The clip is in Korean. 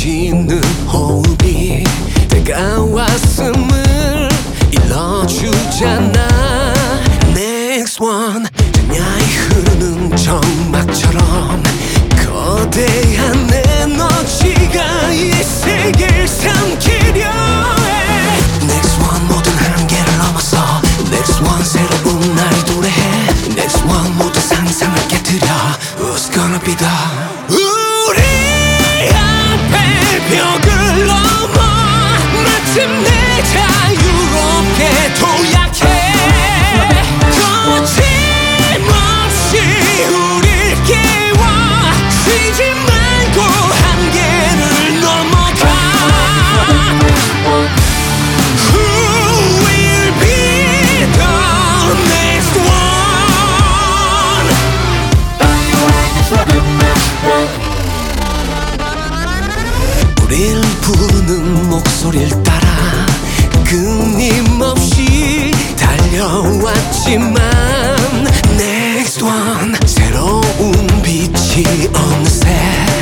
이어지는 호흡이 다가왔음을 일러주잖아. Next one, 그녀의 흐르는 정막처럼 거대한 에너지가 이 세계를 삼키려 해. Next one, 모든 한계를 넘어서 Next one, 새로운 날이 도래해. Next one, 모든 상상을 깨뜨려 Who's gonna be the 우리 앞에 벽을 넘어 마침내 자유롭게 도약해. 거침없이 우릴 깨워 쉬지 말고 한계를 넘어가. Who will be the next one? 우릴 부르는 목소리를 따라 끊임없이 달려왔지만 Next one, 새로운 빛이 어느새